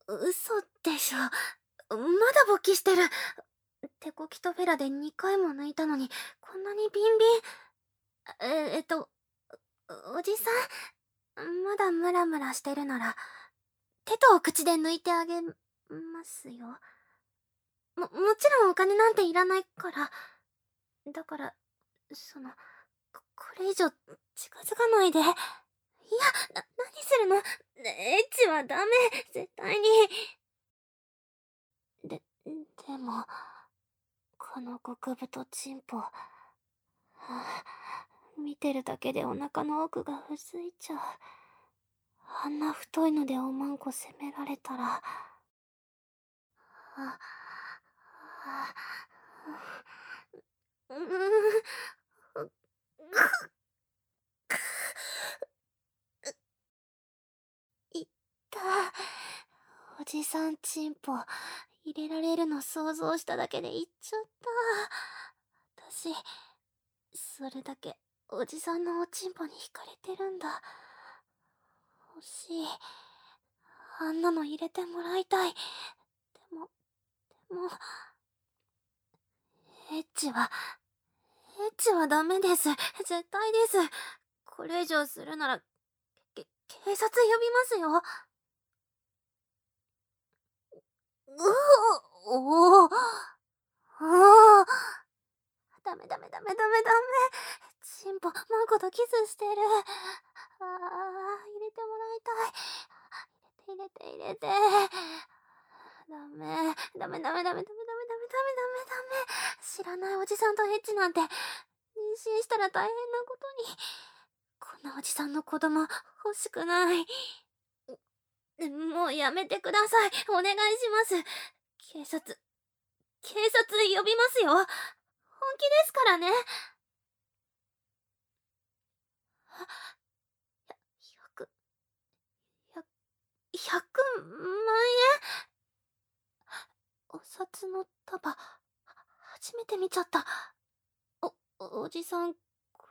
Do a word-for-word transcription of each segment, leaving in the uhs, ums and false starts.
嘘でしょ。まだ勃起してる。手こきとフェラでにかいも抜いたのに、こんなにビンビン。え、えっと、おじさん、まだムラムラしてるなら、手と口で抜いてあげますよ。も、もちろんお金なんていらないから。だから、その、こ、これ以上近づかないで。いや、な、何するの？エッチはダメ、絶対に。で、でも、この極太チンポ、はあ、見てるだけでお腹の奥がうずいちゃう。あんな太いのでおまんこ責められたら。あ、あ、う、う、う、いった。おじさんチンポ、入れられるの想像しただけでいっちゃった。私、それだけおじさんのおちんぽに惹かれてるんだ。欲しい。あんなの入れてもらいたい。でも、でも、エッチは、エッチはダメです。絶対です。これ以上するなら、け、警察呼びますよ。うお、おお、おお。ダメダメダメダメダメ。チンポ、マンコとキスしてる。ああ、入れてもらいたい。入れて入れて入れて。ダメ、ダメダメダメダメダメダメダメダメダメ。知らないおじさんとエッチなんて、妊娠したら大変なことに。こんなおじさんの子供、欲しくない。もうやめてください。お願いします。警察、警察呼びますよ。本気ですからね。ひゃく、ひゃく、ひゃくまん円？お札の束、初めて見ちゃった。お、おじさん、こ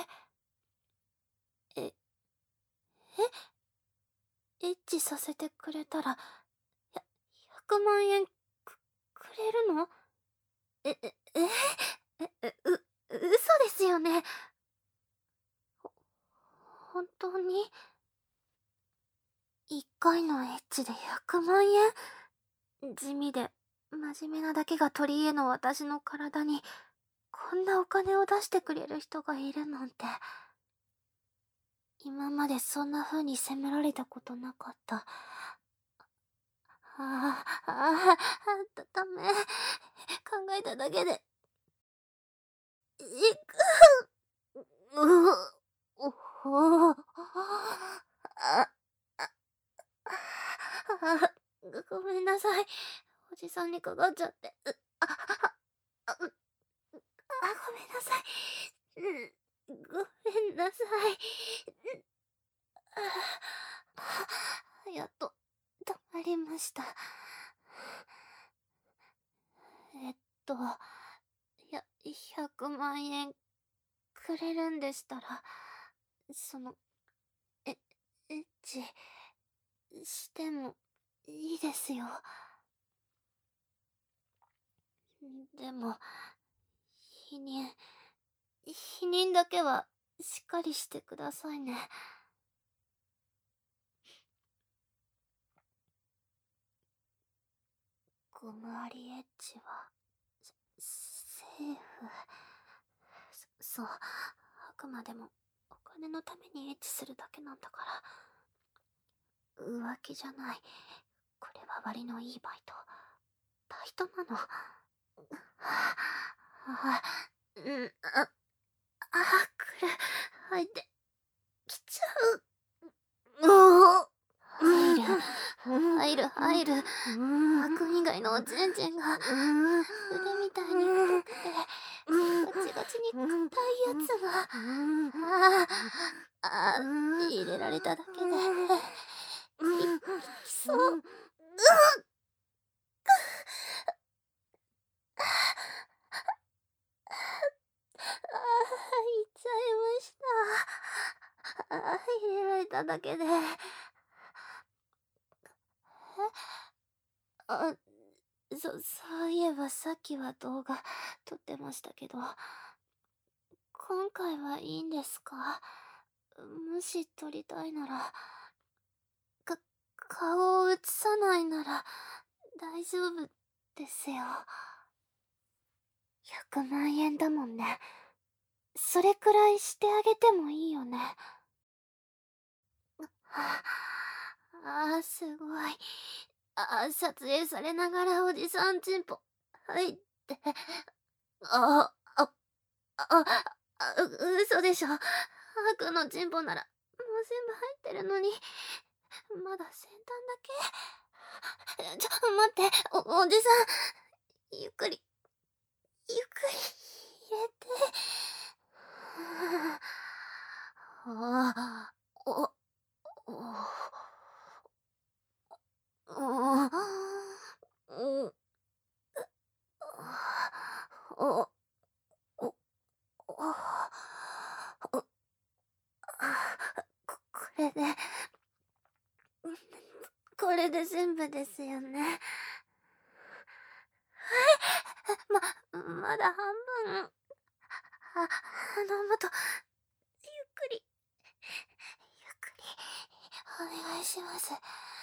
れ、え、えエッチさせてくれたら、ひゃ、ひゃくまん円く、くれるの？え、え、ええ、え、う、嘘ですよね。ほ、本当に？一回のエッチでひゃくまん円？地味で、真面目なだけが取り柄の私の体に、こんなお金を出してくれる人がいるなんて。今までそんな風に責められたことなかった。ああ、ああ、だ、ダメ。考えただけで、いく、う、おほ、あ、あ、あ、ごめんなさい。おじさんにかかっちゃって。う、あ、あ、あ、う、あ、ごめんなさい。うん、ごめんなさい。あ、やっと、止まりました。えっと、や、ひゃくまん円くれるんでしたら、その、え、エッチ、してもいいですよ。でも、否認、否認だけはしっかりしてくださいね。ゴムアリエッジは、セーフ。そ、そう、あくまでもお金のためにエッチするだけなんだから。浮気じゃない。これは割のいいバイト。バイトなの。ああ、うん、あ、あ、来る。入って、来ちゃう。うお、入る、入る、入る。白以外のチンチンが、筆みたいに太くて、ガチガチに硬いやつが、ああ、ああ、入れられただけで、い、きそう。うっ、ああ、言っちゃいました。ああ、入れられただけで。え、 あ、そ、そういえばさっきは動画撮ってましたけど、今回はいいんですか？もし撮りたいなら、か、顔を映さないなら大丈夫ですよ。ひゃくまん円だもんね。それくらいしてあげてもいいよね。ああ、すごい。あ、撮影されながらおじさんチンポ入って。あ、あ、あ、あ、う嘘でしょ。ハーくんのチンポなら、もう全部入ってるのに、まだ先端だけ。ちょ、待って、お、おじさん。ゆっくり、ゆっくり入れて。はあ、お、お、お、お、お、お、お、こ、これで、これで全部ですよね。ま、まだ半分。あ、頼むと、ゆっくり、ゆっくり、お願いします。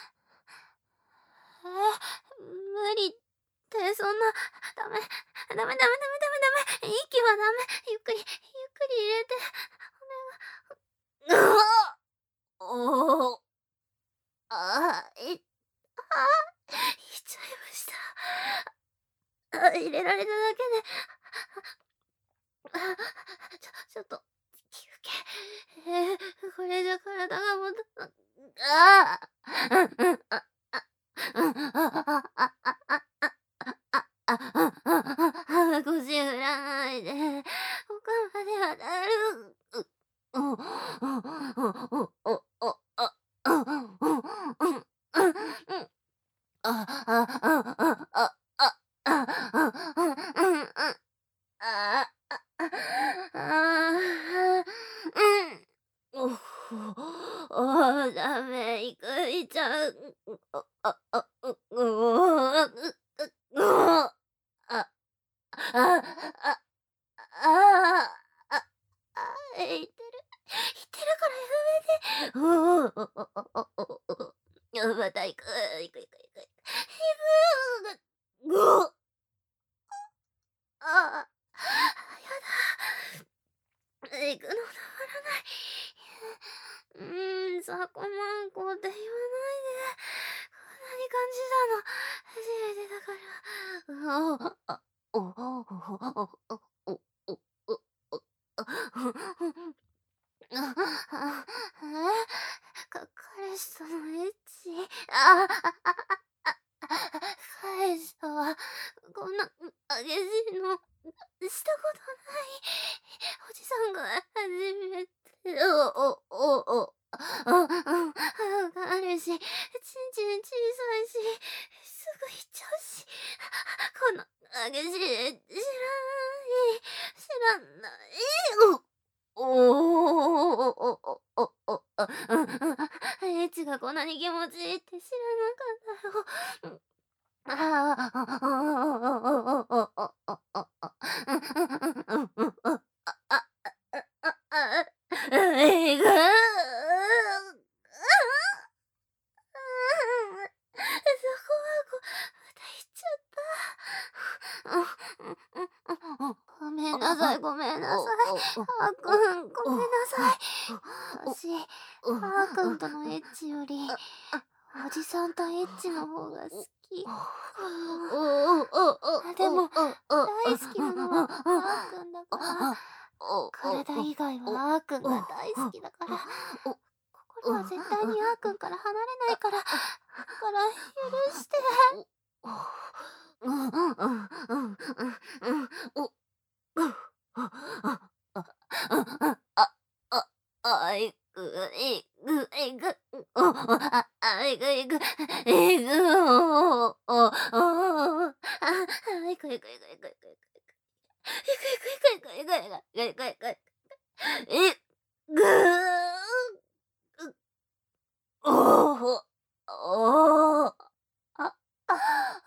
え、無理ってそんな、ダメ、ダメダメダメダメダメ、息はダメ、ゆっくり、ゆっくり入れて、お願い。うわおお、ああ、い、ああ、入っちゃいました。あ、入れられただけで、あ、ちょ、ちょっと、休憩。えー、これじゃ体がもた、ああ、うんうん、あ、あ、うん、あ、あ、あ、あ、あ、あ、あ、あ、あ、腰振らないで。奥まで当たる。う、うん、うん、うん、お、お、あ、うん、うん、うん、うん、うん。あ、あ、あ、あ、あ、あ、あ、あ、うん、うん、うん。ああ、あ、ああ、うん。おお、ダメ、いくいちゃん。あ、あ、あ、う、うお、う、う、うお、あ、あ、あ、あ、あ、あ、あ、え、いってる。いってるからやめて。おお、おお、おお、おお。また行く、行く行く行く。行く。ぐお。ああ、やだ。行くのたまらない。うーん、そこまんこって言わないで。こんなに感じたの。初めてだから。ああ、お、お、お、お、お、お、お、お、あ、あ、か、彼氏とのエッチ。ああ、あ、あ、あ、彼氏とは、こんな、激しいの、したことない。おじさんが初めて、お、お、お、お、あ、あ、あ、あるし、ちんちん小さいし、すぐ行っちゃうし、この激しいエッチ知らない、知らない、お、おおおおお、あ、エッチがこんなに気持ちいいって知らなかったよ。ああ、ああ、ああ、ああ、ああ、うんうんうん、あ、あ、あ、あ、えぐ。そこはこ、また行っちゃった。ごめんなさい、ごめんなさい。あーくん、ごめんなさい。私、あーくんとのエッチより、おじさんとエッチの方が好きかも。あ、でも、大好きなのはあーくんだから、体以外はあーくんが大好きだから、心は絶対にあーくんから離れないから、だから許して。うんうんうんうんうんお、あ、あ、あいぐいぐいぐ、お、あ、あいぐいぐ、いぐ、お、お、お、あ、いぐいぐいぐいぐいぐいぐい。いぐいぐいぐいぐいぐいぐいぐいぐいぐいぐい。い、ぐおお、おお、あ、あ、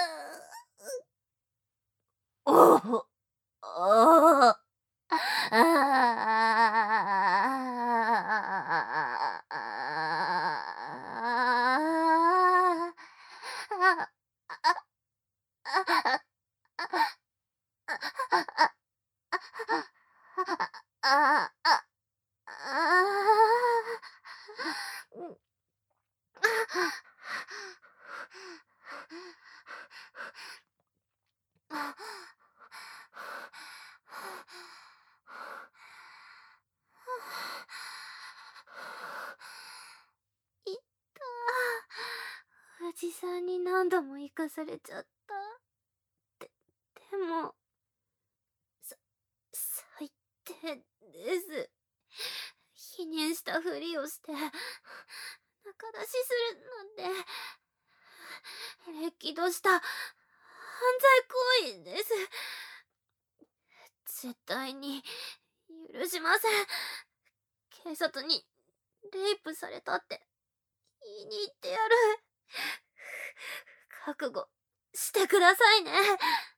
おお、ああ。あいったー。おじさんに何度も生かされちゃった。で、でも、さ、最低です。否認したふりをして、仲出しするなんて、れっきとした犯罪行為です。絶対に許しません。警察にレイプされたって言いに行ってやる。覚悟してくださいね。